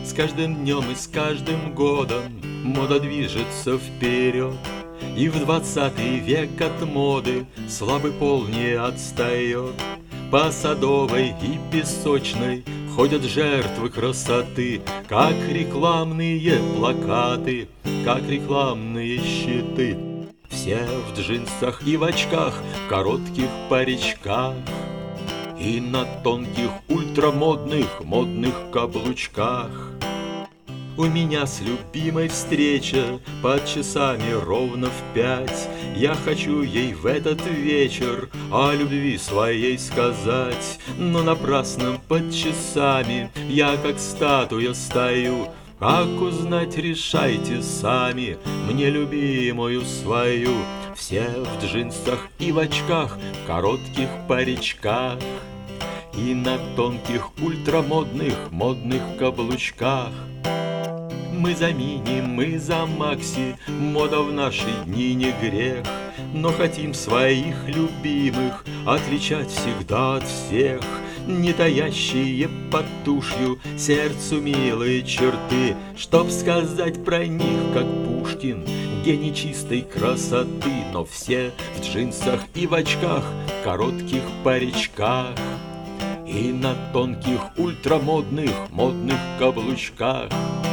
С каждым днем и с каждым годом мода движется вперед, и в 20 век от моды слабый пол не отстает. По Садовой и Песочной ходят жертвы красоты, как рекламные плакаты, как рекламные щиты. Все в джинсах и в очках, в коротких паричках и на тонких модных каблучках. У меня с любимой встреча под часами ровно в 5. Я хочу ей в этот вечер о любви своей сказать, но напрасно под часами я как статуя стою. Как узнать, решайте сами, мне любимую свою. Все в джинсах и в очках, в коротких паричках и на тонких модных каблучках. Мы за мини, мы за макси, мода в наши дни не грех, но хотим своих любимых отличать всегда от всех, не таящие под тушью сердцу милые черты, чтоб сказать про них, как Пушкин, гений чистой красоты. Но все в джинсах и в очках, в коротких паричках и на тонких модных каблучках.